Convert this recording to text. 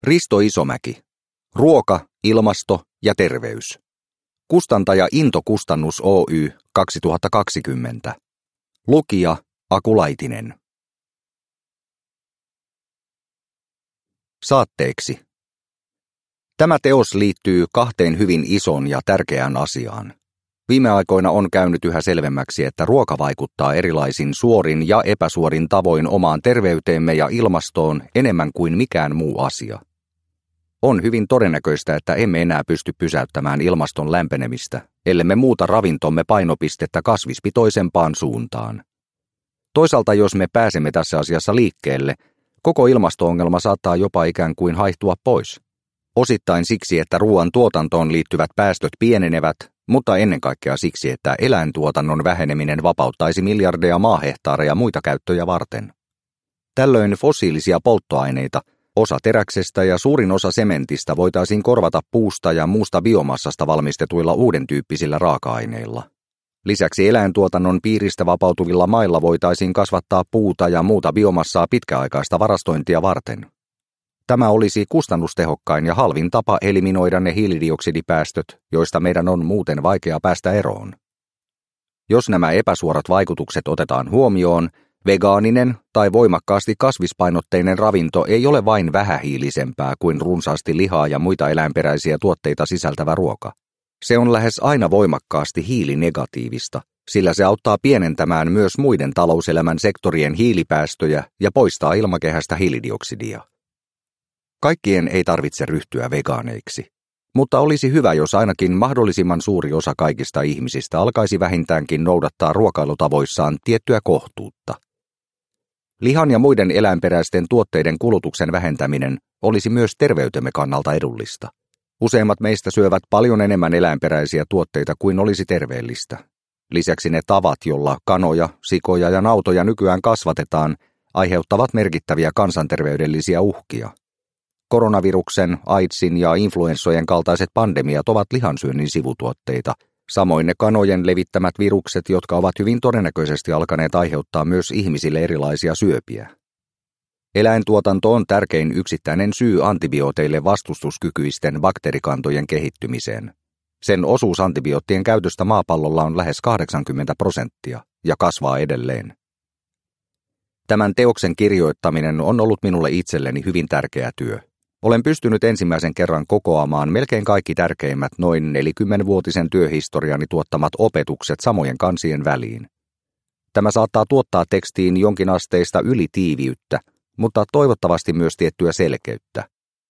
Risto Isomäki. Ruoka, ilmasto ja terveys. Kustantaja Into Kustannus Oy 2020. Lukija Aku Laitinen. Saatteeksi. Tämä teos liittyy kahteen hyvin isoon ja tärkeään asiaan. Viime aikoina on käynyt yhä selvemmäksi, että ruoka vaikuttaa erilaisin suorin ja epäsuorin tavoin omaan terveyteemme ja ilmastoon enemmän kuin mikään muu asia. On hyvin todennäköistä, että emme enää pysty pysäyttämään ilmaston lämpenemistä, ellemme muuta ravintomme painopistettä kasvispitoisempaan suuntaan. Toisaalta jos me pääsemme tässä asiassa liikkeelle, koko ilmasto-ongelma saattaa jopa ikään kuin haihtua pois. Osittain siksi, että ruoan tuotantoon liittyvät päästöt pienenevät, mutta ennen kaikkea siksi, että eläintuotannon väheneminen vapauttaisi miljardeja maahehtaareja muita käyttöjä varten. Tällöin fossiilisia polttoaineita, osa teräksestä ja suurin osa sementistä voitaisiin korvata puusta ja muusta biomassasta valmistetuilla uuden tyyppisillä raaka-aineilla. Lisäksi eläintuotannon piiristä vapautuvilla mailla voitaisiin kasvattaa puuta ja muuta biomassaa pitkäaikaista varastointia varten. Tämä olisi kustannustehokkain ja halvin tapa eliminoida ne hiilidioksidipäästöt, joista meidän on muuten vaikea päästä eroon. Jos nämä epäsuorat vaikutukset otetaan huomioon, vegaaninen tai voimakkaasti kasvispainotteinen ravinto ei ole vain vähähiilisempää kuin runsaasti lihaa ja muita eläinperäisiä tuotteita sisältävä ruoka. Se on lähes aina voimakkaasti hiilinegatiivista, sillä se auttaa pienentämään myös muiden talouselämän sektorien hiilipäästöjä ja poistaa ilmakehästä hiilidioksidia. Kaikkien ei tarvitse ryhtyä vegaaneiksi, mutta olisi hyvä, jos ainakin mahdollisimman suuri osa kaikista ihmisistä alkaisi vähintäänkin noudattaa ruokailutavoissaan tiettyä kohtuutta. Lihan ja muiden eläinperäisten tuotteiden kulutuksen vähentäminen olisi myös terveytemme kannalta edullista. Useimmat meistä syövät paljon enemmän eläinperäisiä tuotteita kuin olisi terveellistä. Lisäksi ne tavat, jolla kanoja, sikoja ja nautoja nykyään kasvatetaan, aiheuttavat merkittäviä kansanterveydellisiä uhkia. Koronaviruksen, AIDSin ja influenssojen kaltaiset pandemiat ovat lihansyönnin sivutuotteita, samoin ne kanojen levittämät virukset, jotka ovat hyvin todennäköisesti alkaneet aiheuttaa myös ihmisille erilaisia syöpiä. Eläintuotanto on tärkein yksittäinen syy antibiooteille vastustuskykyisten bakteerikantojen kehittymiseen. Sen osuus antibioottien käytöstä maapallolla on lähes 80% ja kasvaa edelleen. Tämän teoksen kirjoittaminen on ollut minulle itselleni hyvin tärkeä työ. Olen pystynyt ensimmäisen kerran kokoamaan melkein kaikki tärkeimmät noin 40-vuotisen työhistoriani tuottamat opetukset samojen kansien väliin. Tämä saattaa tuottaa tekstiin jonkinasteista ylitiiviyttä, mutta toivottavasti myös tiettyä selkeyttä.